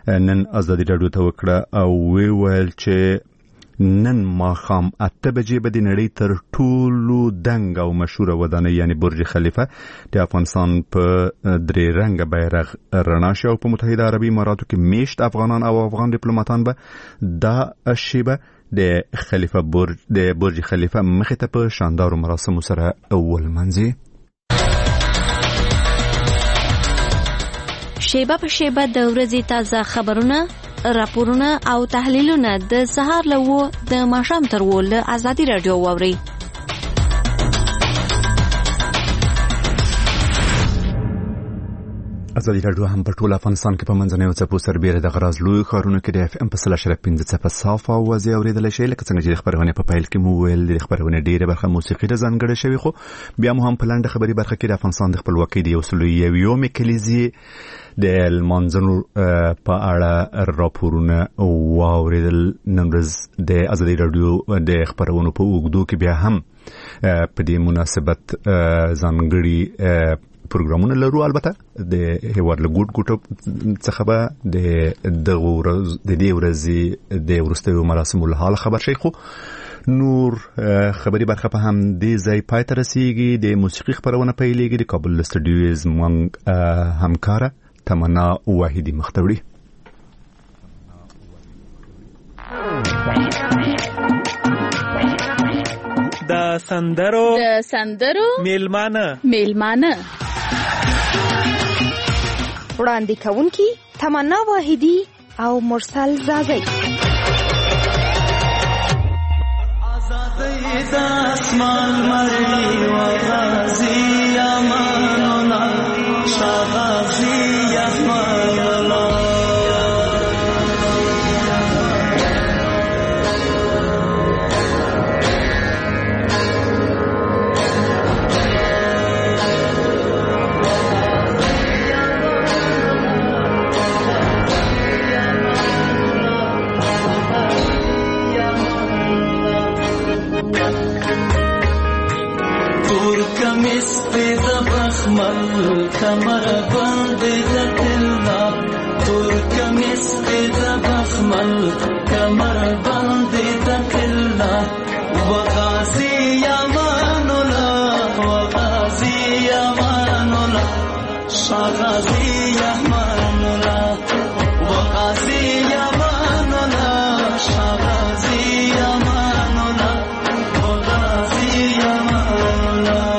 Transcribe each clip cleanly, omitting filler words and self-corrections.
نن ازادي راډیو ته وکړه او ویل چې نن ماښام 8 بجې به د نړۍ تر ټولو دنګ او مشهوره ودانۍ یعنی برج خلیفه د افغانستان په درې رنګه بیرغ رڼا شي او په متحده عربي اماراتو کې میشت افغانان او افغان ډیپلوماټان به دا شیبه د برج خلیفه مخې ته په شاندارو مراسمو سره ولمانځي. شیبه په شیبه د ورځې تازه خبرونه، راپورونه او تحلیلونه د سهار له د ماښام تر له ازادي راډیو واوري. ازادي راډیو هم په ټول افغانستان کې په منځنیو څپو سربېره د غراز لوی ښارونو کې د اف ام په 100.5 صافه اوازې اورېدلی شي. لکه څنګه چې د خبرونې په پیل کې مو ویل د خبرونې ډېره برخه موسیقي ته ځانګړې شوې، خو بیا مو هم په لنډه خبري برخه کې د افغانستان د خپلواکۍ د 101 کلیزې د لمانځنو په اړه راپورونه واورېدل. نن ورځ د ازادي راډیو د خبرونو په اوږدو کې بیا هم په دې مناسبت ځانګړي پروګرامونه لرو. البته د هیواد له ګوټ څخه به د دې ورځې د وروستیو مراسمو له حال خبر شي، خو نور خبري برخه په هم دې ځای پای ته رسیږي. د موسیقي خبرونه پیلېږي. د کابل استودیو زموږ همکاره تمنا واحدی مختوری. د سندرو میلمانه وړاندې کوونکی تمنا واحدی او مرسل زازی. آزادی د اسمان مری و غازی امان الله شغازی امان الله کمر باندې دتلا تور کمیس دې بخمل کمر باندې دتلا وغازی امان الله وغازی امان الله شغازی امان الله وغازی امان الله شغازی امان الله وغازی امان الله.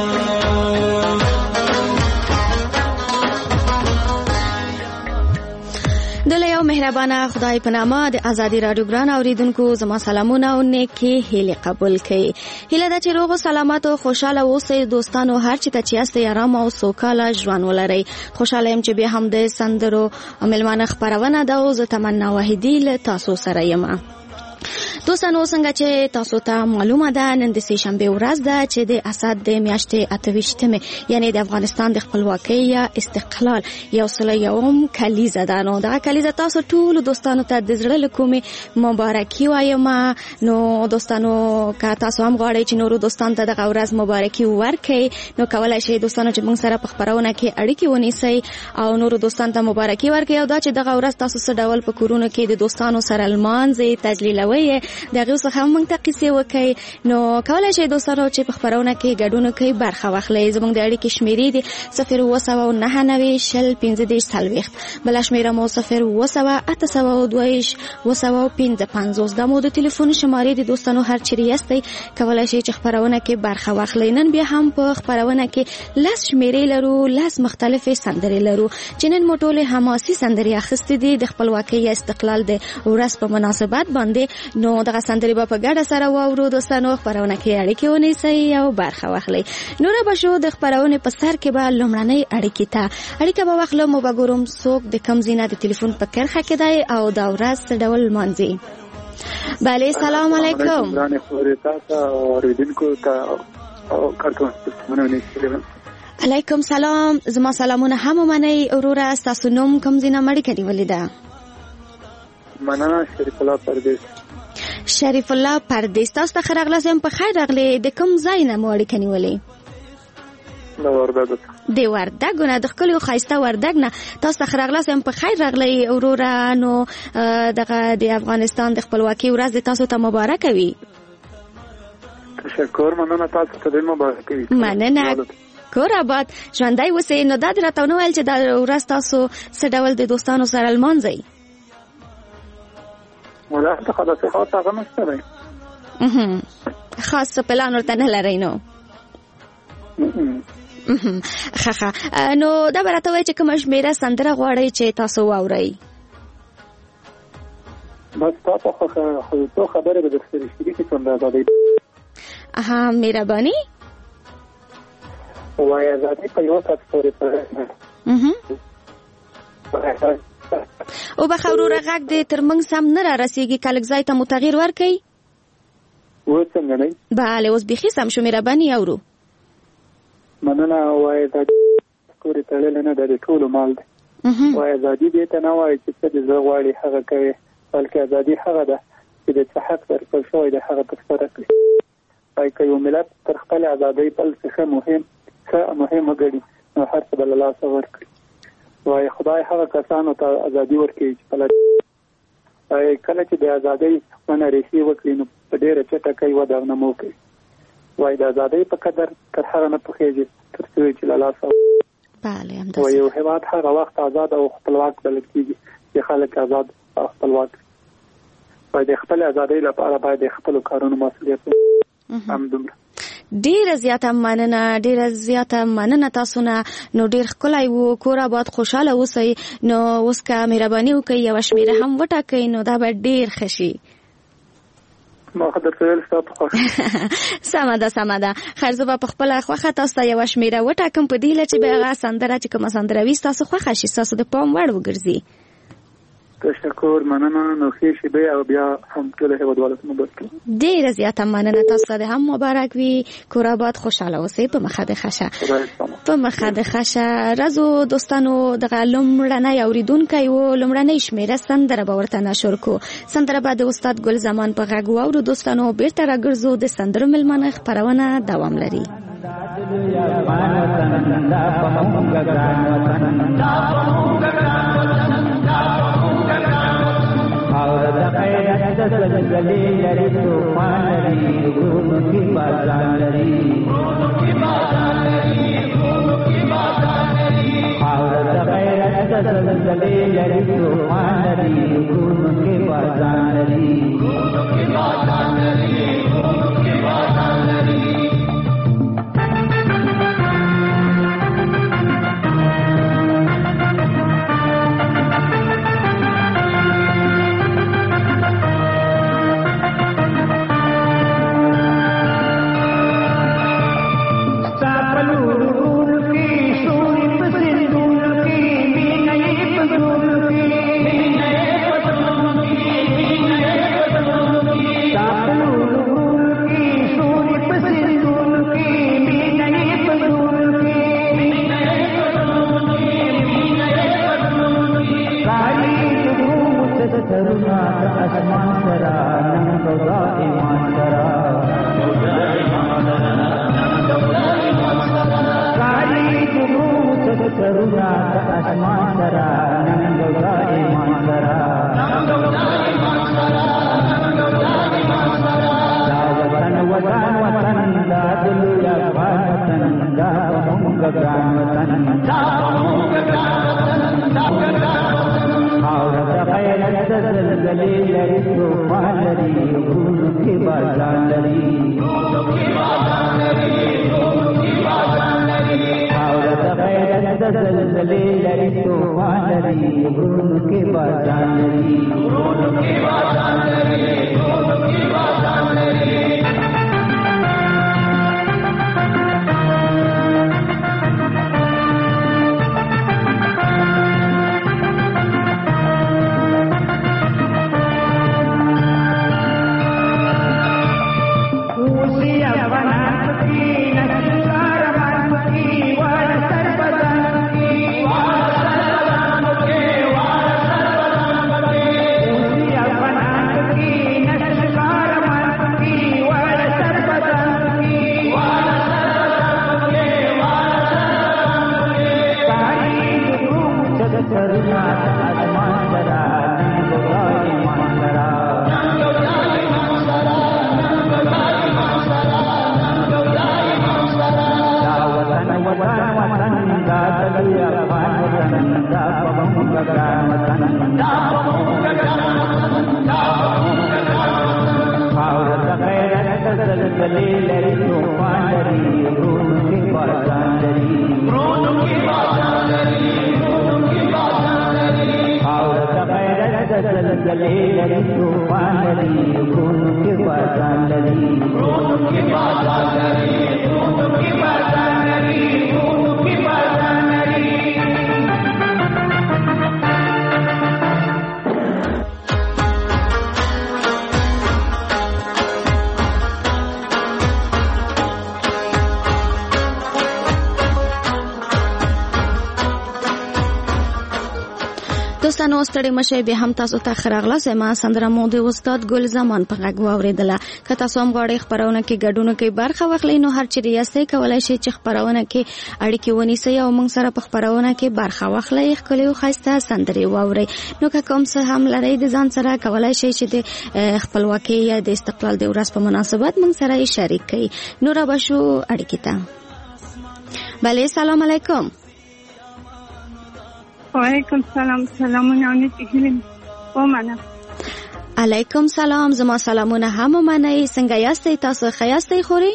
مهربانه خدای په نامه د ازادي راډیو ګران اوریدونکو زما سلامونه او نیکی هیله قبول کړئ. هیله ده چې روغ او سلامت او خوشاله اوسئ دوستانو، هر چی ته چې یاستئ آرام او سوکاله ژوند ولرئ. خوشاله يم چې به هم د سندرو ملمانه خبرونه ده او زه تمنا واحدی له تاسو سره یم. دوستانو څنګه چې تاسو ته معلومه ده نن د سهشنبه ورځ ده چې د اسد د میاشتې 28مه یعنی د افغانستان د خپلواکۍ یا استقلال 101 کلیزه ده. نو دا کلیزه تاسو ټول دوستانو ته د زړه له کومې مبارکي وایم. نو دوستانو که تاسو هم غواړئ چې نورو دوستانو ته دغه ورځ مبارکي ورکړئ نو کولای شئ دوستانو چې موږ سره په خبرونه کې اړیکې ونیسئ او نورو دوستانو ته مبارکي ورکړئ او دا چې دغه ورځ تاسو څه ډول په کورونو کې د دوستانو سره لمانځئ تجلیلوي دغه څه هم موږ ته قصې وکړئ. نو کولای شئ دوستانو چې په خبرونه کې ګډون کوي برخه واخلئ. زموږ د اړیکې شمیرې دي 079901540 بل شمیره مو 0802822 دا مو د ټلیفون شمارې دي. دوستانو هر چیرې یاستئ کولای شئ چې خبرونه کې برخه واخلئ. نن بیا هم په خبرونه کې لاس شمیرې لرو، لاس مختلفې سندرې لرو چې نن مو ټولې حماسي سندرې اخیستې دي د خپلواکۍ یا استقلال د ورځ په مناسبت باندې. نو دغه سندرې په ګډه سره واورو دوستانو، خبرونه کې اړیکې ونیسئ او برخه واخلئ. نو را بشو د خبرونه په سر کې به لومړنۍ اړیکه به واخلو. مو به ګورم څوک د کم زینه د ټلیفون په کرخه کې دی او دا ورځ څه ډول مانځي. بله سلام علیکم. علیکم سلام. زما سلامونه هم منئ وروره. ستاسو نوم کوم زینه مړی کړي ولیده؟ مننه شریف الله پردیس. شریف الله پردیس، تاسو ته خیر راغلاست. په خیر راغلی. د کوم ځای نه مو اړیکه نیولې؟ د وردګ د وردګ نه د خپل خایسته وردګ نه تاسو ته راغلاس هم په خیر راغلی اورورا نو دغه د افغانستان د خپلواکۍ ورځ تاسو ته مبارک وي. تشکر، مننه، تاسو ته مبارک وي. مننه، کور آباد ژوندی اوسئ. نو دا راته نو ویل چې دا ورځ تاسو څه ډول د دوستانو سره لمانځئ؟ ولا ته خلاص خاطر هغه نشته دی. خاص پلان ورته نه لرئ نو؟ خخه نو دا راته وایي چې کومه شمیره سندره غواړئ چې تاسو واورئ؟ بس تاسو خو خبره به درسره شریکه کوم دا دی. مهرباني وای ازادي په یو څه پورې او به خبرو غږ د ترمنګ سم نه را رسیږي، کلک ځای ته مو تغییر ورکړئ. و څنګه نه؟ بله اوس بیخي سم شو، مهرباني اورو. مننه. وای ازادي پورې تړلې نه ده، د ټولو مال دی. وای ازادي دې ته نه وایي چې څه د زړه غواړي هغه کوي، بلکې ازادي هغه ده چې د څه حق درکړل شوی دی هغه ترسره کړي. وای که یو ملت تر خپل ازادۍ بل څه مهم وګڼي نو هر څه به له لاسه ورکړي. وای خدای هغه کسانو ته ازادي ورکوي چې وای کله چې د ازادۍ ونه ریښې وکړي نو په ډېره چټکۍ وده نه مو کوي. وای د ازادۍ په قدر تر هغه نه پوهېږي تر څو چې له لاسه وای یو هېواد هغه وخت ازاد او خپلواک بلل کېږي چې خلک ازاد او خپلواک. وای د خپل ازادۍ لپاره باید د خپلو کارونو مسؤلیت همدومره. ډیره زیاته مننه تاسو نه. نو ډیر ښکلی و، کور آباد، خوشحاله اوسئ. نو اوس که مهرباني وکړئ یوه شمیره هم وټاکئ نو دا به ډیر ښه شي. ما خو درته ویل ستا په خوښه. سمه ده. خیر زه به په خپله خوښه تاسو ته یوه شمیره وټاکم په دې هیله چې به هغه سندره چې کومه سندره وي ستاسو خوښه شي، ستاسو د پام وړ وګرځي. تشکر، مننه. نو ښې شیبې او بیا هم ټوله هېوادوالو ته مبارک وي. ډېره زیاته مننه، تاسو ته هم مبارک وي. کور آباد، خوشحاله اوسئ. په مخه د ښه رازو دوستانو. دغه لومړنی اورېدونکی و، لومړنۍ شمیره سندره به ورته نشر کو. سندره به د استاد ګل زمان په غږ واورو. دوستانو بیرته راګرځو، د سندرو مېلمانه خپرونه دوام لري. زلزلې لري طوفان لري غرونو کې بازان لري خاوره د غیرت زلزلې لري طوفان لري غرونو کې بازان لري زلزلې لري طوفان لري غرونو کې باران لري غرونو کې باران لري غرونو کې باران لري غرونو کې باران لري. دوستانو ستړي مشه به هم تاسو ته خراغله سما سندره مو د استاد ګل زمان په غږ واوریدله. که تاسو هم غواړئ خبرونه کې ګډون کې برخه واخلئ نو هر چیرې یاستئ کولای شئ چې خبرونه کې اړیکې ونیسئ او موږ سره په خبرونه کې برخه واخلئ. ښکلي او ښایسته سندرې واورئ. نو که کوم څه هم لرئ د ځان سره کولای شئ چې د خپلواکۍ یا د استقلال د ورځ په مناسبت موږ سره یې شریک کړئ. نو را به شو اړیکې ته. بله سلام علیکم. وعلیکم سلام. سلامونه اونیتی هیلم ومنه. علیکم سلام. زما سلامونه هم ومنئ. څنګه یاستئ تاسو؟ ښه یاستئ خوري؟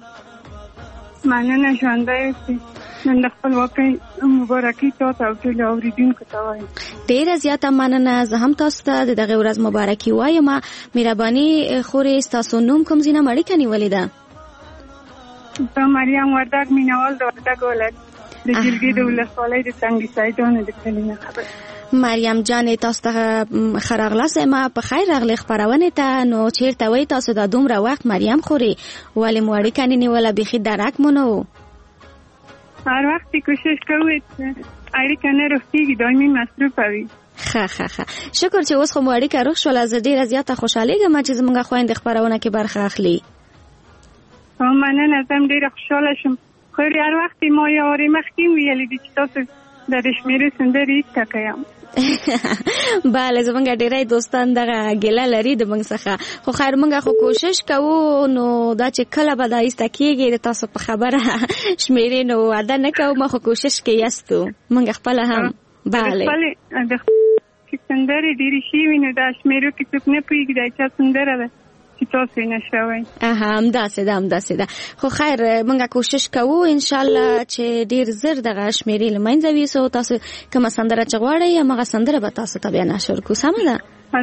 مننه ژوندی یاستئ. نن د خپلواکۍ مبارکي تاسو او ټولو اوریدونکو ته وایم. ډېره زیاته مننه. زه هم تاسو ته د دغه ورځ مبارکي وایم. مهرباني خوري ستاسو نوم کوم ځای نه اړیکه نیولې ده؟ زه مریم وردګ مینوال د وردګ ولایت د جلګې د ولسوالۍ د څنګه سایدانو د کلینه خبر. مریم جان تاسو ته خراغله سما په خیر راغلی خبرونه ته. نو چیرته وای تاسو د دومره وخت مریم خوري ولی موړی کني نیوله بخي درک مونږ هر وخت کوشش کوي اړیکه نه رسیږي دایمي مصروف وي. ښه شکر چې اوس خو موړی که روغ شول. زه ډیره زیاته خوشاله یم چې زموږ خويند خبرونه کې برخه اخلي. مننه. زم ډیره خوشاله شم. خو هر وخت ما یاري مخکې ویلې دي چې تاسو د شمیرې سندرې تکایم. بله زمونږ ډیری دوستان دغه ګیله لري د موږ څخه. خو خیر موږ خو کوشش کوو. نو دا چې کله به دا ایسته کېږي د تاسو په خبره شمیرې نو وعده نه کوو. ما خو کوشش کې یاستو موږ خپله هم. بله د سندرې ډېرې شوي نو دا شمیرو کې څوک نه پوهېږي دا چا سندره ده چې تاسو نه شوئ. همداسې ده. خو خیر موږ کوشش کوو انشاءالله چې ډیر زر دغه شمیرې له منځه ویسو. تاسو کومه سندره چې غواړئ همغه سندره به تاسو ته بیا نشر کړو. سمه ده؟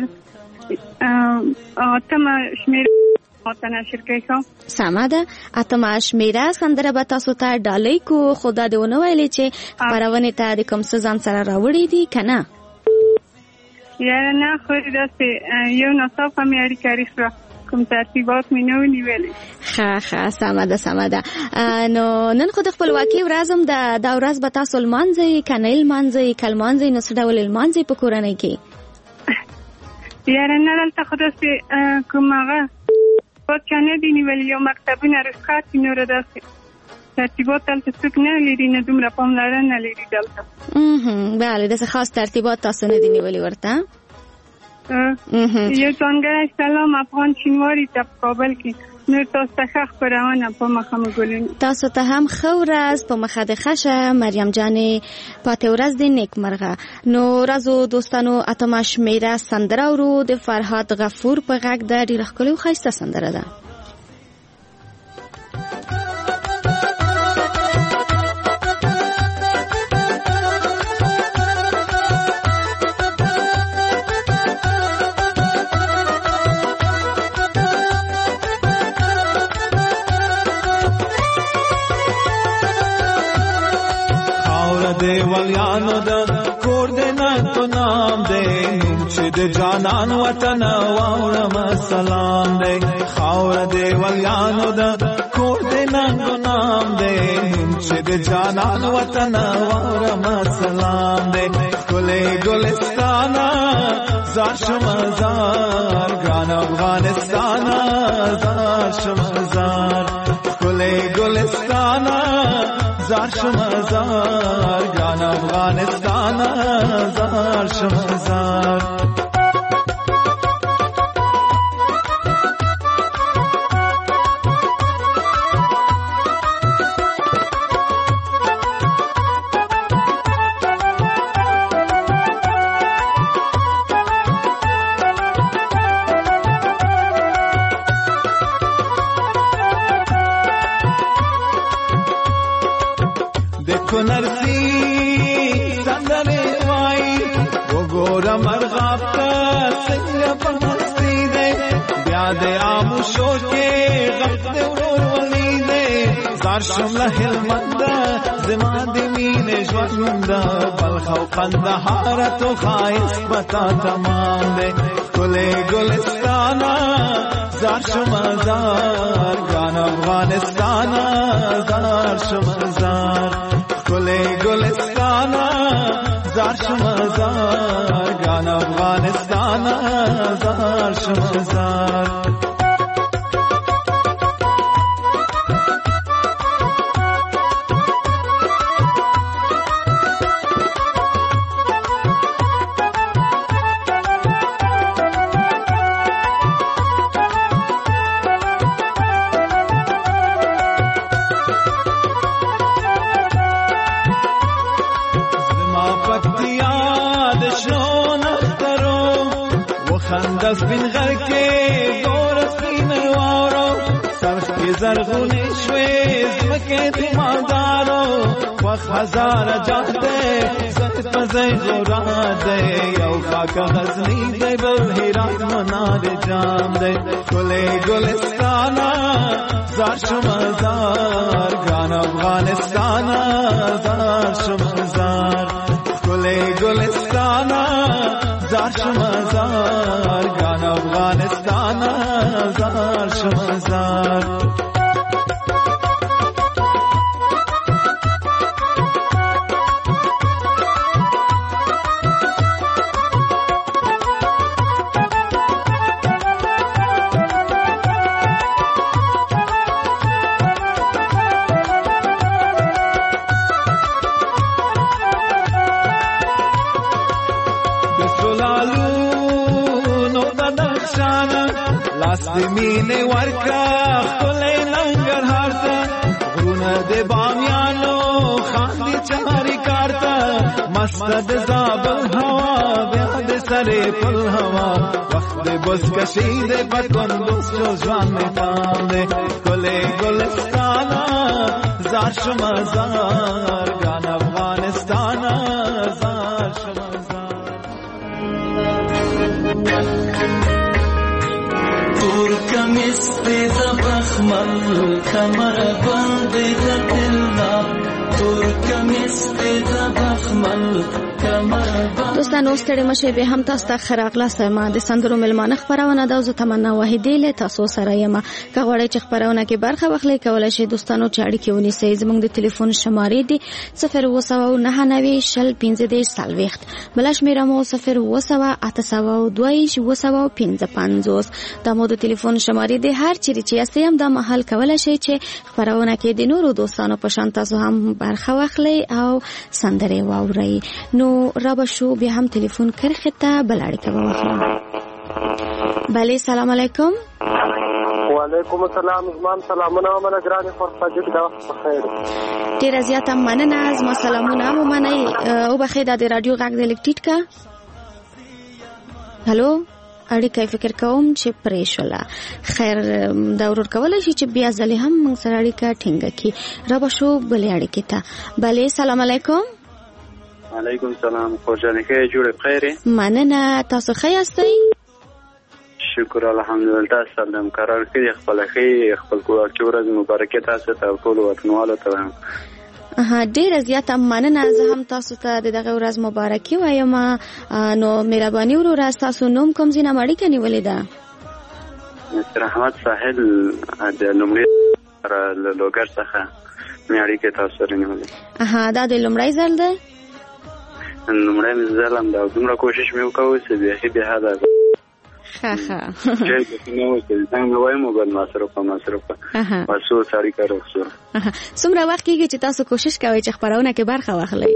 اتمه شمیره ته نشر کوم. سمه ده. اتمه شمیره سندره به تاسو ته ډالۍ کو. خو دا دې ونه ویلې چې خپرونې ته د کوم څه ځان سره راوړی دي که نه؟ یاره نه خو داسې یو ناڅاپه مې اړیکه ریښه کوم ترتیبات مې نه ونیولې. ښه سمه ده. نو نن خو د خپلواکۍ ورځ هم ده. دا ورځ به تاسو لمانځئ که نه لمانځئ؟ که لمانځئ نو څه ډول لمانځئ په کورنۍ کې؟ یاره نه دلته خو داسې کوم هغه چا نه دي نیولي. یو مکتبونه رخصت دي نوره داسې ترتیبات دلته څوک نه لري نه دومره پاملرنه لري دلته. بله داسې خاص ترتیبات تاسو نه دي نیولي ورته؟ یو ځانګړی سلام افغان چینواري ته په کابل کې. نور تاسو ته ښه خپرونه په مخه مو ګلونې. تاسو ته هم ښه ورځ په مخه د ښه شه مریم جانې. پاتې ورځ دې نیکمرغه. نو راځو دوستانو اتمه شمیره سندره ورو د فرهاد غفور په غږ ده. ډېره ښکلې او ښایسته سندره ده. دیوالیانو دا کور دینا تو نام دے نوم چه د جانان وطن واورم سلام دے. خاور دیوالیانو دا کور دینا تو نام دے نوم چه د جانان وطن واورم سلام دے. گلے گلستانا زار شمزار گران افغانستانا زار شمزار. گلے گلستانا زار شمزار گران افغانستانا زار شمزار. نرسی سندره وای وګوره مرغا د آموشو کې غږ د ورور ولیدې زار شم له هلمند زما د مینې ژوند بلخ او قندهار تو خایس بتا تمام دې ګلې ګلستانا زار شم زار ګان افغانستان زار شم زار ګلې ګلستانا زار شم زار ګان افغانستان زار شم زار سپین غر کې دور سپین وارو سرخ کې زرغونې شوې زمکې د مادارو وخت هزار جاده زت پزې غورا ده یو خاک غزنی دی بل هرات منار جام دی ګلې ګلستانا زار شم زار ګان افغانستان زار شم زار ګلې ګلستانا زار شم زار ګان افغانستان زار شم زار لاس د مینې ورکا خپلې ننګرهار ته غرونه د بامیانو خاندي چاري کار ته مست د زابل هوا بیا د سرې پل هوا وخت د بزکشي د پتوندوس جو ځوان مې پام دی ګلې ګلستانا زار شم زار ګان افغانستان زار شم تور کمیس دې د بخمل کمر بند دې د دلنا تور کمیس دې د بخمل دوستانو ستړي مشه به هم تاسو ته خراغله سما د سندرو ملمانه خبرونه د زو تمنا واحدې له تاسو سره یم کغوړې چې خبرونه کې برخه واخلې کولای شي دوستانو چاړي کې ونی سي زموږ د ټلیفون شمارې دي 0299015 بلش میرمو 0298255 د مو د ټلیفون شمارې دي هر چیرې چې یاستئ هم د محل کولای شي چې خبرونه کې د نورو دوستانو په شان تاسو هم برخه واخلې او سندرې واورئ نو رابا شو بیا هم تلیفون کرخته بلاړی کوم بله سلام علیکم وعلیکم السلام زمان سلامونه ومنه ګرانې فرصت دا بخیر ډیر زیاته مننه زما سلامونه ومنه او بخیر د رادیو غږ د الکټیټ کا هالو اړیکه فکر کوم چې پریشوله خیر دا ورور کولای شي چې بیا ځلې هم موږ سره اړیکه ټینګه کی رابا شو بلې اړیکه ته بله سلام علیکم علیکم سلام خوشاله کې جوړ بخیر مننه تاسو ښه یاستئ شکر الحمدلله تاسو سلام قرار کړی خپل کور کې ورځ مبارکه تاسو ته ټول وطنوالو ته ډیر زیاته مننه زه هم تاسو ته دغه ورځ مبارکي وایم نو مهرباني ورور تاسو نوم کوم ځای نه مړی کني ولیدا رحمت ساحل د لومړي لوګر څخه مېړی کې تاسو سره نیولې دا د لومړی ځل ده لومړی ځل هم دا دومره کوشش مې وکړ چې به هدا ها ها چې نو څنګه وایم بل مصرف واسو ساری کارو څومره وخت کېږي چې تاسو کوشش کوئ چې خبرونه کې برخه واخلئ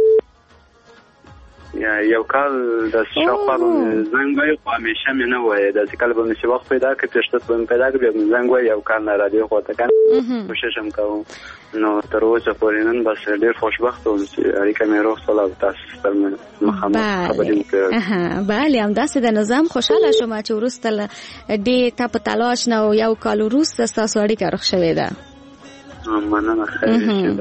یو کال د شاوخوا زنګ وای خو همیشه مې نه وای د ځکه به مې وخت پیدا کړ چې به پیدا کړ زنګ وای یو کال نه راځي خو ته کان کوشش هم کوم نو تر اوسه پورې نن بس ډېر خوشبخت وم چې اړیکه مې روغ سره تاسو سره مخامخ خبرې وکړم بله همداسې د نظام خوشاله شوم چې وروسته ډېر تا په تلاش نه یو کال وروسته ستاسو اړیکه روغ شوې ده مننه خیر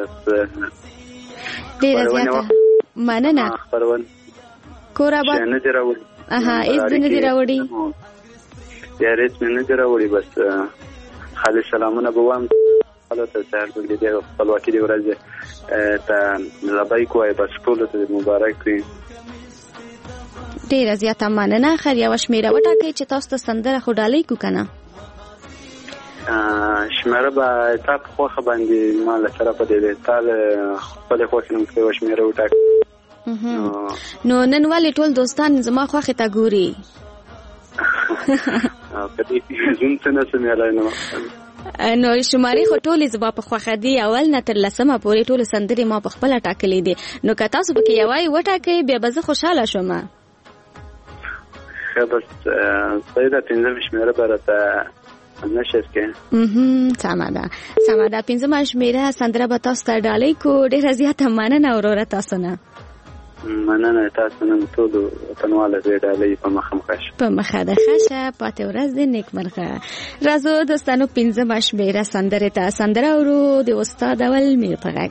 ډېره زیاته مننه کورابا نه دی راوړي ایز نه دی راوړي یاريت مې نه دراوړي بس خالي سلامونه به وام حالت سهار د دې خپلواکي دی ورځ ته لبیک وای بس ټول ته مبارک وي. ډیره زیاته مننه. خیر یو شمیره وټاکئ چې تاسو ته سندره خو ډالۍ کو کنه. شمیره به تاسو خوخه باندې مال سره په دې تال خپل خوښ نوم کې شمیره وټاکئ. نو نن ولې ټول دوستان زما خوخه ته ګوري؟ په دې کې زوم څه نه سمېلای نو شماري خو ټولې زما په خوښه دي اول نه تر لسمه پورې ټول سندرې ما په خپل ټاکلې دي نو که تاسو پکې یوای وټاکئ بیا به زه خوشاله شم. ښه بس سیده پنځم شمیره برته نشر کې سمه ده 15 شمیره سندره به تاسو ته ډالۍ کو. ډیره زیاته مننه وروره تاسو نه. مننه تاسو نن ټول وطنواله دې ډالۍ په مخه مخشه په مخه ده ښه پاتې ورځ دې نیکمرغه. راځو دوستانو 15 شمیره سندره ته سندره ورو د استاد اول میر پغک.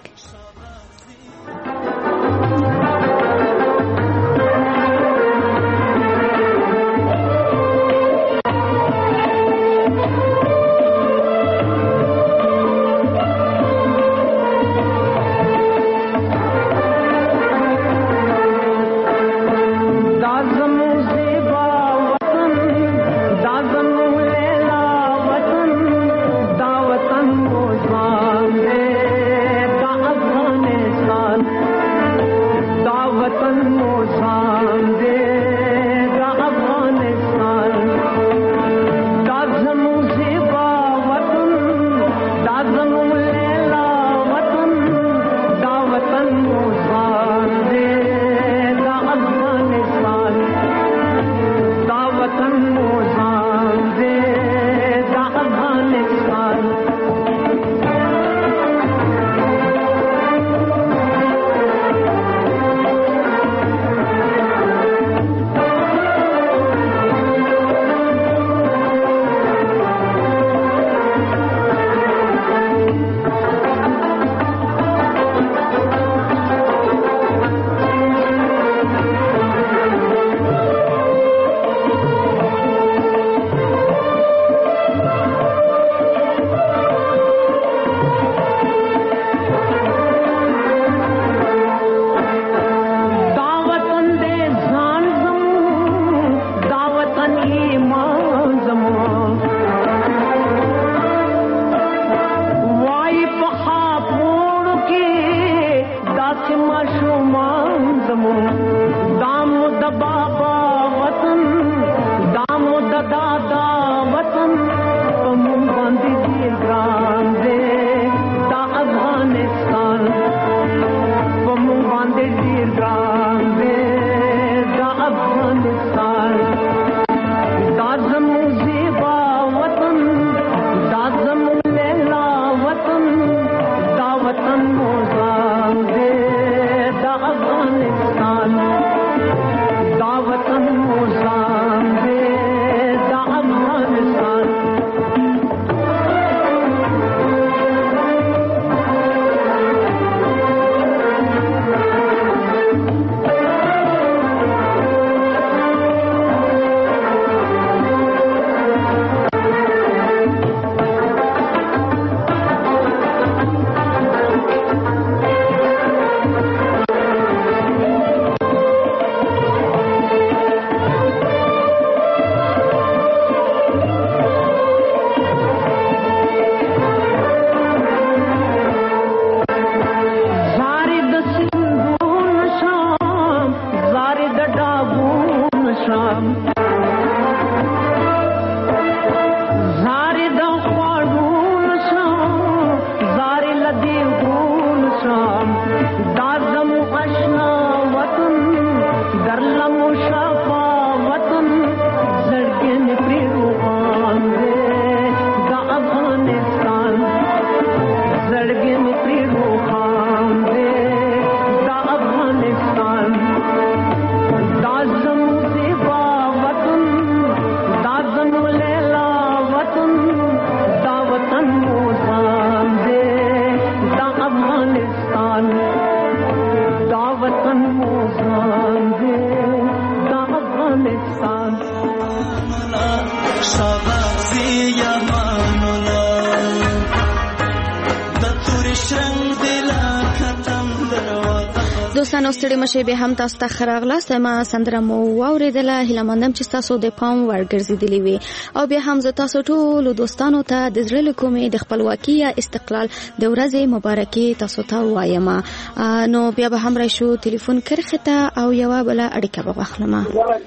دوستانو ستړي مشه به هم تاسو ته خراغله سما سندره مو واوریدله هله مندم چې تاسو د پام ورګرځیدلی وي او به هم ز تاسو ټول دوستانو ته د زړه کومې د خپلواکي یا استقلال د ورځې مبارکي تاسو ته وایم. نو بیا به هم راشو ټلیفون کرخته او یو بل اړیکه به واخلم.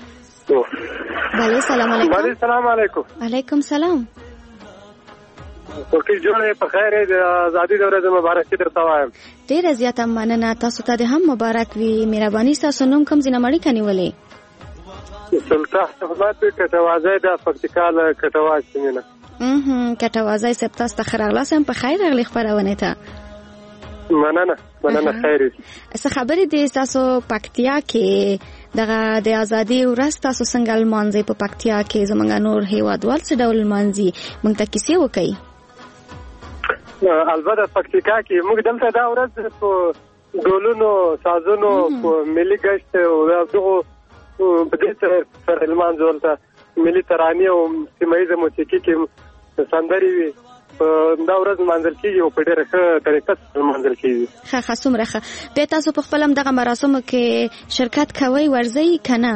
بله سلام علیکم. بله سلام علیکم. علیکم سلام. کوکی جوړه په خیر د ازادي د ورځې مبارکي درته وایم. ډیره زیاته مننه تاسو ته هم مبارک وي. مهرباني تاسو نوم کوم ځای نه مړی کنيولې؟ سلطان احمد کټوازی د پکتیکا کټواز سیمه. کټوازی سپ تاسو ته خراغله سم په خیر راغلی خبرونه ته. مننه خیر. څه خبرې دي تاسو پکتیا کې دغه د ازادي ورځ تاسو څنګه لمانځي په پکتیا کې زمونږ نور هیوادوال څه ډول لمانځي موږ ته کیسې وکړي؟ البته پکتیکا کې موږ دلته دا ورځ په ډولونو سازونو په ملي ګشت او دغه په دې سره لمانځل ته ملي ترانې او سیمایي موسیقي کې سندري وي دا ورځ منځل کیږي او په ډېره ښه طریقه منځل کیږي. ښه څومره ښه. به تاسو په خپل دغه مراسمو کې شرکت کوئ ورځي کنه؟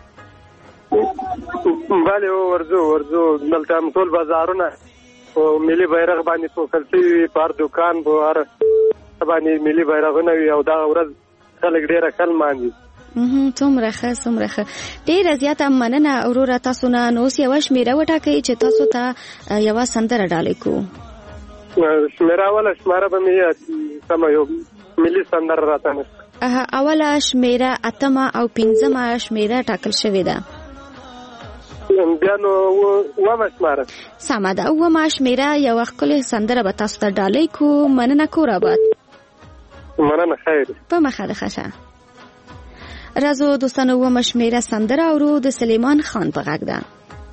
بله ورځو دلته ټول بازارونه او ملي بیرغ باندې په کلسي پر دکان په هر باندې ملي بیرغونه وي او دا ورځ خلک ډېره کل مانځي. څومره ښه. ډېره زیاته مننه اورور تاسو نه. نو یو شمیره وټاکئ چې تاسو ته یو سندره ډالې کو. شمیره ولا شماره به مې سم یو ملي سندره راته. اوله شمیره اتمه او پنځمه شمیره ټاکل شوې ده. بیا نو ومه شماره. سمه ده. ومه شمیره یو ښکلې سندره به تاسو ته ډالې کو. مننه کور آباد. مننه خیر. په مخه ده ښه. رازو دوستانو و مشمیره سندره اورو د سلیمان خان په غږ ده.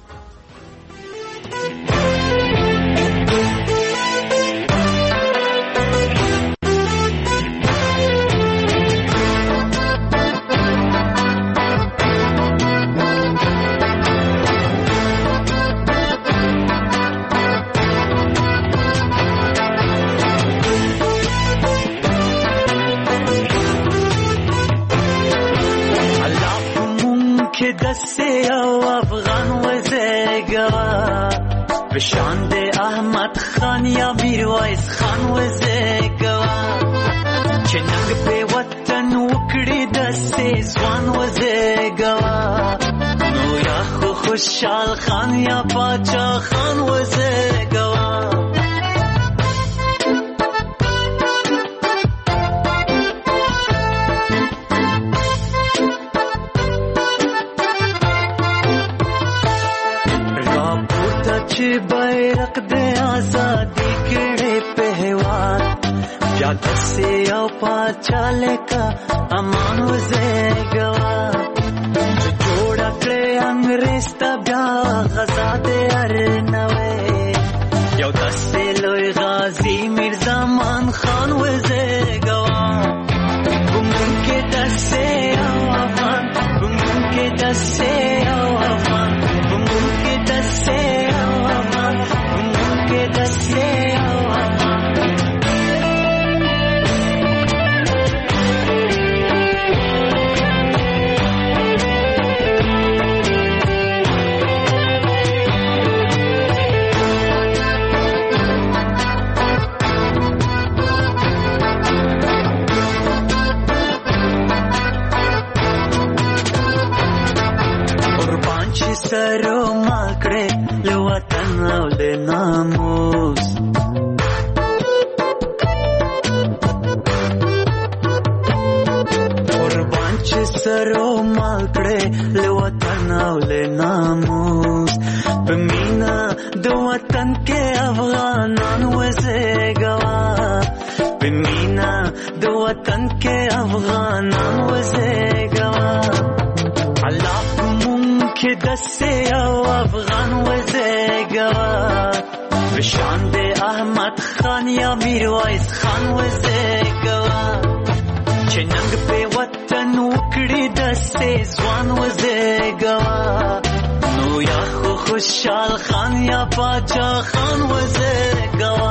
دسته او افغان وزگوا بشان ده احمد خان یا میرویس خان وزگوا چه ننگ په وطن وکړي دسته ځوان وزگوا نو یا خو خوشحال خان یا باچا خان وزگوا بیرق دے آزادی کڑے پہوار یاد سے او پاچالے کا امان وزے گوا جوڑا کڑے انگریز تا بیا غزا دے ارنوے یو دستے لوی غازی مرزا مان خان وزے گوا گمگم کے دستے او افغان گمگم کے دستے او افغان گمگم کے دستے سرو ماکڑے لوطن او دے ناموس قربان چھ سرو ماکڑے لوطن او دے ناموس بمینا دو وطن کے افغانان وزے گوا بمینا دو وطن کے افغانان وزے گوا اللہ کہ دستے او افغان وزے گوا بشان دے احمد خان یا میرویس خان وزے گوا چه ننگ پہ وطن وکڑی دستے ځوان وزے گوا نو یا خو خوشحال خان یا باچا خان وزے گوا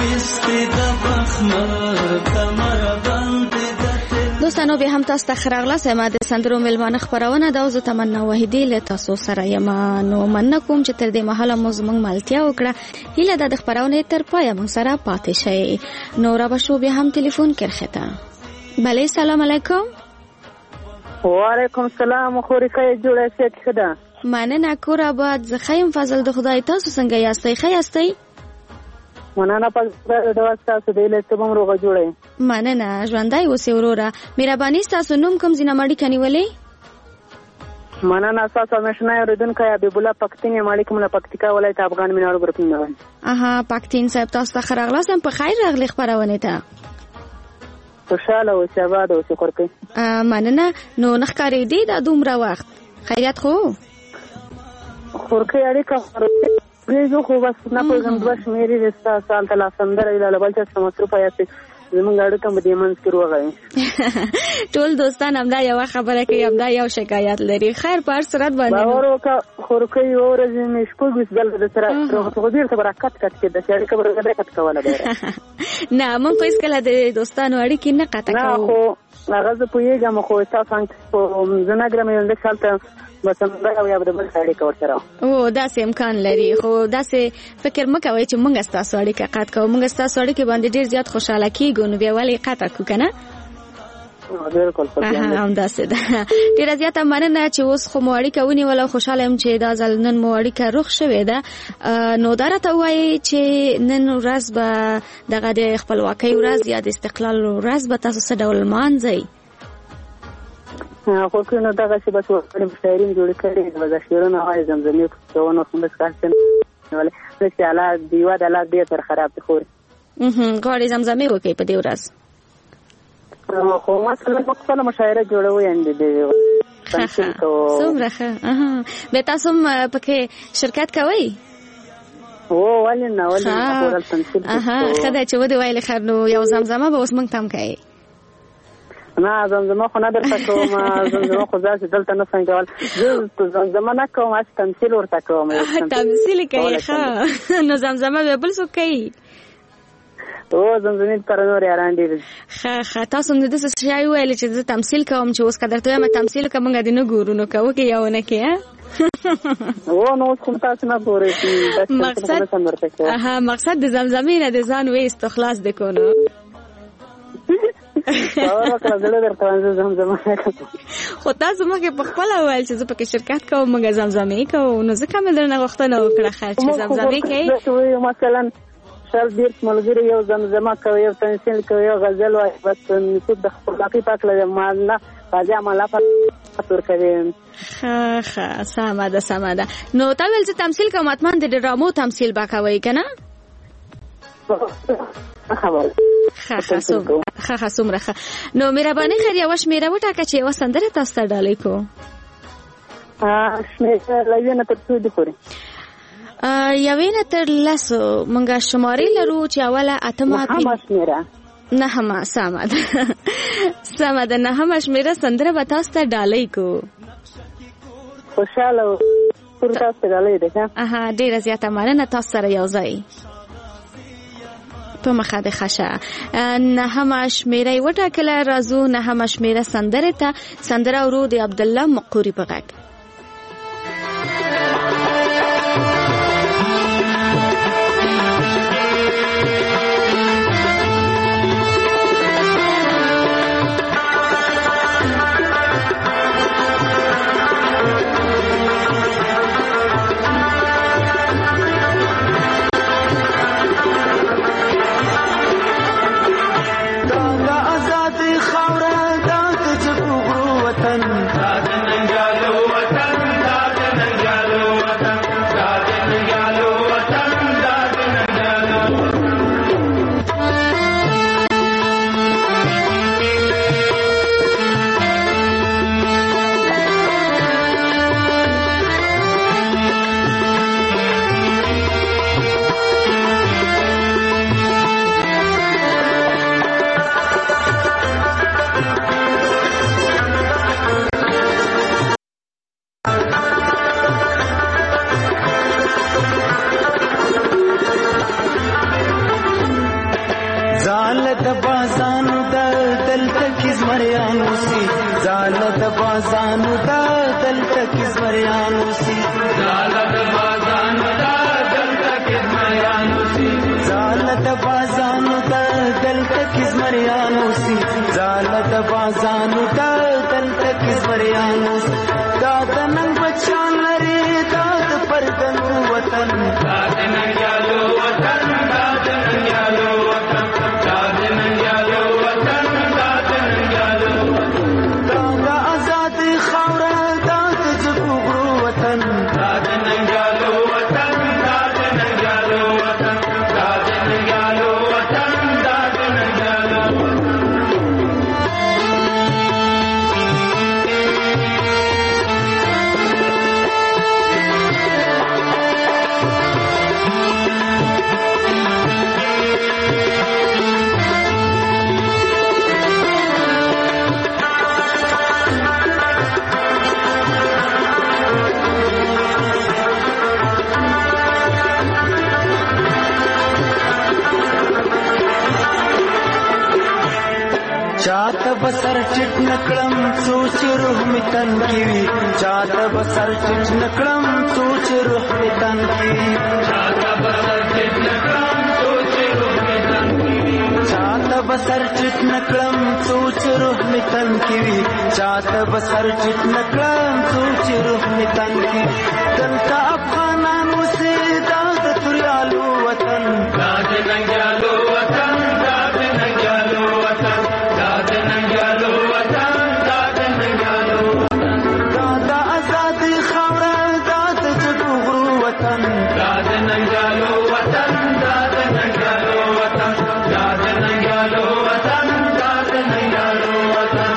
دوستانو به هم تاسو ته خراغله سم د سندرو ملمانه خبرونه دا زه تمنا وحیدی له تاسو سره یم. نو مننه کوم چې تر دې مهاله مو زموږ ملتیا وکړه. هیله د خبرونه تر پای مون سره پاتې شئ. نو را بشو به هم ټلیفون کرخته. بله سلام علیکم. وعلیکم السلام. خو ریکه جوړه شه کده. مننه کور آباد. زه خیم فضل د خدای. تاسو څنګه یاستئ؟ ښه یاستئ؟ مننه پس د واسطه د له تبم روغه جوړه. مننه ژوندۍ اوسې وروره. مهرباني تاسو نوم کوم زینه مړی کني ولې؟ مننه تاسو مشنه اوریدونکو حبیب الله پختین مالک مله پکتیکا ولایت افغان مینار ګروپ نه. اها پختین صاحب تاسو ته خراغله سم په خیر راغلی خبرونه ته. خوشاله او شاباد او شکر کوي. مننه. نو نخکاری دی د دومره وخت خیریت خو؟ خورکې اړیکه زه خو بس نه پوهم د وښ مېری رستا سال تلا سندره اله بل څه مصروف آیات زمونږ اړیکه مې منځ کې روغای. ټول دوستان همدا یو خبره کوي، همدا یو شکایت لري. خیر په هر صورت باندې باور وکړه خورکې ورځ مې شپږ ځل د سره روغ ډیر ته برکت کټ کې د اړیکه برکت کوله ډیر. نه مونږ خو هیڅ کله د دوستانو اړیکې نه قطع کوو. نه خو هغه زه پوهېږم خو تاسو څنګه زه نه ګرم یو د خپل بسنده او یا د بل اړیکه ورسره او داسې امکان لري. خو داسې فکر مکوئ چې مونږ ستاسو اړیکه قطع کوو. مونږ ستاسو اړیکه باندې ډیر زیات خوشاله کیږو نو بیا ولې قطع کوو کنه؟ بالکل هم داسې ده. ډیره زیاته مننه چې اوس خو مو اړیکه ونیوله. خوشاله یم چې دا ځل نن مو اړیکه روغ شوې ده. نو دا راته وایي چې نن ورځ به دغه د خپلواکۍ ورځ یا د استقلال ورځ به تاسو څه ډول لمانځئ؟ خو کنه دغه چې بس ورته شاعرین جوړ کړي د شعرونو هاي زمزمې په ونه کوم څه کارڅن ولې چې حالات دیوا د حالات ډیر تر خراب دي. خو غواړي زمزمې وکړي په دې ورځ. خو مثلا په خپل مشاعره جوړوي اند دي تمثيل کو څومره ښه. به تاسو پکې شرکت کوئ؟ او ولې نه ولې په تمثيل خدای چې ودی وایي خیر نو یو زمزمه به اوس مونږ تم کوي. نه زمزمه خو نه درته کوم. زمزمه خو ځکه دلته نه څنګه زه زمزمه نه کوم چې تمثيل ورته کوم. تمثيل کوي ښه. نو زمزمه به بل څوک کوي؟ او زمزمې پر نور یاران دي. ښه تاسو نو د څه شی ویل چې زه تمثيل کوم چې اوس کدرته یم تمثيل کوم غږ نه ګورو نو کوو کې یو نه کې او نو کوم تاسو نه ګورئ مقصد د زمزمې نه د ځان وې استخلاص دکونو. خو تاسو مخکې په خپل ویل چې زه پکې شرکت کوم مګر زمزمې کوم نو ځکه مې درنه غوښتنه وکړه خیر چې زمزمې کوي. مثلا شل دیر ملګری یو زمزمه کوي یو تمثيل کوي یو غزل وایي بس نو د خپلواکۍ پاک لږه مالنه راځي عمله پاتور کوي. ښه سمه ده. نو تا ویل چې تمثيل کوم اتمن د ډرامو تمثيل با کوي کنه؟ ښه څومره ښه. نو مهرباني خیر یوه شمېره وټاکه چې یوه سندره تاسو ته ډالۍ کوو. شمېره له یوې نه تر څو دي پورې؟ یوې نه تر لسو. موږ شمارې لرو چې اوله اتمه شمېره نهمه. سمه ده نهمه شمېره سندره به تاسو ته ډالۍ کوو. خوشاله پر تاسو ته ډالۍ ده. ډیره زیاته مننه. تاسو سره یو ځای په مخه د خشه. نهمه شمېره یې وټاکله. راځو نهمه شمېره سندره ته. سندره ورو د عبدالله مقوري په غږ. دا د ننګالو د بازانو دلته کې زمریان اوسي زاله د بازانو دلته کې زمریان اوسي زاله د بازانو دلته کې زمریان اوسي زاله د بازانو دلته کې زمریان اوسي زاله د بازانو دلته کې زمریان اوسي دا د نن بچان لري دا د پردنو وطن دا د ننګیالو وطن دا د ننګیالو وطن دا د ننګیالو وطن دا د ننګیالو دا د آزاد خاوره دا د زبغو وطن دا د ننګیالو وطن دا د ننګیالو وطن دا د ننګیالو وطن دا د ننګیالو چاته بسر چټ نکړم سوچ روح می تن کی وی چاته بسر چټ نکړم سوچ روح می تن کی وی چاته بسر چټ نکړم سوچ روح می تن کی وی چاته بسر چټ نکړم سوچ روح می تن کی وی چاته بسر چټ نکړم سوچ روح می تن کی دلته افغانانو سي دا د تریالو وطن دا د ننګیالو وطن دا د ننګیالو وطن دا د ننګیالو وطن دا د ننګیالو وطن دا د آزاد خاوره دا د جګړو وطن دا د ننګیالو وطن دا د ننګیالو وطن دا د ننګیالو وطن دا د ننګیالو وطن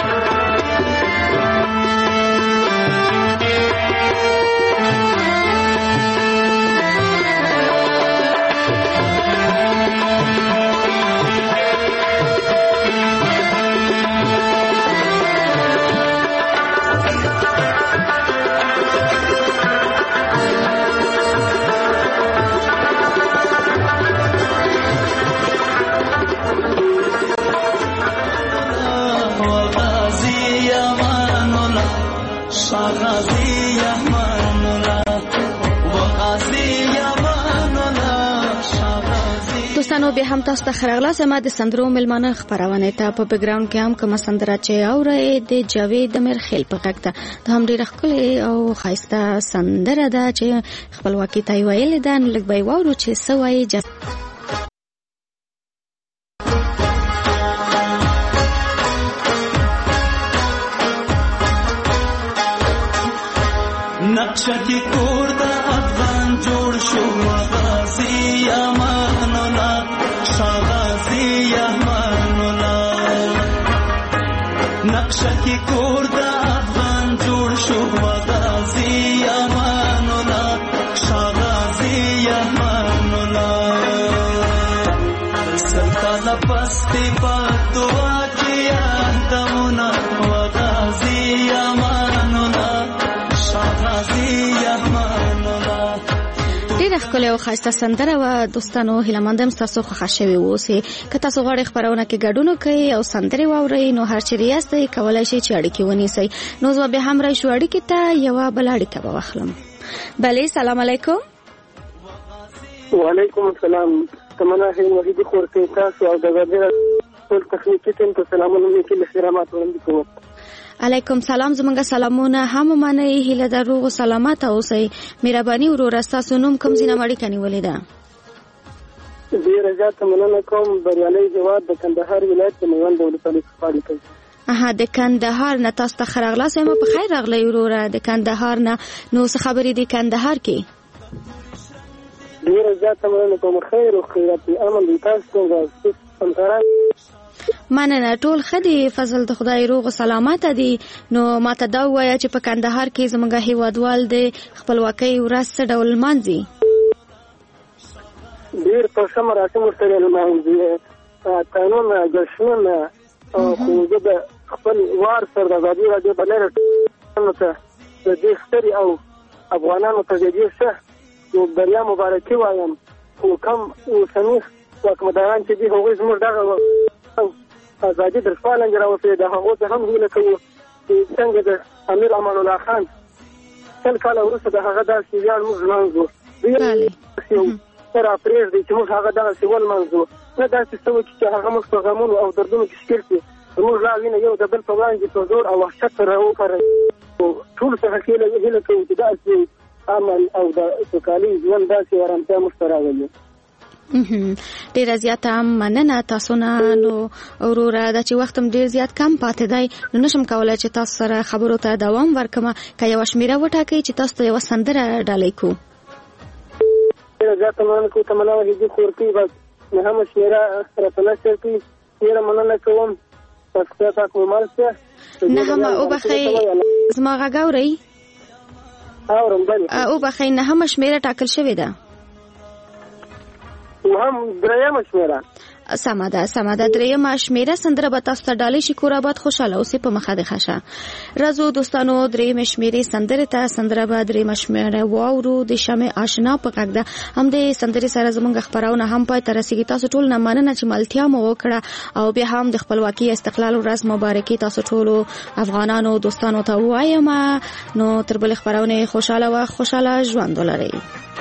دوستانو بیا هم تاسو ته خراغله سما د سندرو ملمانه خبرونه ته په بیکګراوند کې هم کوم سندره چې اورئ د جاوید مرخیل په غږ ته د هم ډیره ښکلې او ښایسته سندره ده چې خپلواکي ته ویل ده نو لږ به یې واورو چې څه وایي نقشه کې کور د افغان جوړ شو غازی امان الله شغازی امان الله نقشه کې کور د افغان جوړ شو غازی امان الله شغازی امان الله سلطان پستی په دعا کې اندمونه غازی امان الله ډیره ښکلې او ښایسته سندره وه. دوستانو هیلهمندم ستاسو خوښه شوې اوسې. که تاسو غواړئ خپرونه کې ګډون وکړئ او سندرې واورئ نو هر چیرې یاستئ کولی شئ چې اړیکې ونیسئ. نو زه بیا هم راشو اړیکې ته یوه بله اړیکه به واخلم. بلې سلام علیکم. وعلیکم السلام. تمنا هي وحیدي خورته تاسو او د غږ ټول تخنیکی ټیم ته سلامونه لیکل خیرامات وړاندې کوم. علیکم سلام. زمونږ سلامونه هم منئ. هیله ده روغ او سلامت اوسئ. مهرباني وروره ستاسو نوم کوم ځای نه اړیکه نیولې ده؟ ډېره زیاته مننه کوم. بریالي هېواد د کندهار ولایت د میوند ولسوالۍ څخه اړیکه. د کندهار نه تاسو ته ښه راغلاست. یم په خیر راغلی وروره د کندهار نه. نو څه خبرې دي کندهار کې؟ ډېره زیاته مننه کوم. خیر او خیرات امن دی. تاسو څنګه همکاران؟ مننه ټول ښه دي. فضل د خدای روغ سلامت دي. نو ماته دا ووایه چې په کندهار کې زموږ هیوادوال د خپلواکۍ ورځ څه ډول لمانځي؟ ډېر په ښه مراسم ورسره لمانځي. قانونه جشنونه خو زه د خپل وار سره د ازادي راډیو په لاره ته د دې سترې او افغانانو ته د دې ښه نو بریا مبارکي وایم. خو کوم اوسني واکمداران چې دي هغوی زموږ دغه ازادي در سوالنګ راوځي د هغو څه هم هیله کوو چې څنګه د امیر امان الله خان 100 کاله وروسته د هغه داسې ویاړ موږ لمانځو سره پرېږدي چې موږ هغه دغسې ولمانځو نه داسې څه وکړي چې هغه موږ په غمونو او دردونو کې ښکېل کړي زموږ لا وینه یو د بل په وړاندې په زور او وحشت سره وکاروي ټولو څخه هیله کوو چې داسې امن او د سوکالي ژوند داسې ارامتیا موږ ته راولي. ډیره زیاته مننه تاسو نه. نو وروره دا چې وخت هم ډیر زیات کم پاتې دی نو نشم کولای چې تاسو سره خبرو ته دوام ورکړم. که یوه شمیره وټاکئ چې تاسو ته یوه سندره ډالۍ کړو. ډیره زیاته مننه کوم تمنا وحیدي خورکۍ بس نهمه شمیره راته نشر کړي. ډیره مننه کوم تاسو ته کومال څه نهمه وبخئ زما غږ اورئ؟ اورم بلې وبخئ نهمه شمیره ټاکل شوې ده. هم درېیمه شمیره سمه ده درېیمه شمیره سندره به تاسو ته ډالۍ شي. کور آباد خوشحاله اوسئ په مخه د ښه شه. راځو دوستانو درېیمې شمیرې سندرې ته. سندره به درېیمه شمیره واورو د شمع آشنا په غږ ده. همدې سندرې سره زموږ خپرونه هم پای ته رسېږي. تاسو ټول نه مننه چې ملتیا مو وکړه او بیا هم د خپلواکۍ استقلال ورځ مبارکي تاسو ټولو افغانانو دوستانو ته وایم. نو تر بلې خپرونې خوشحاله ژوند ولرئ.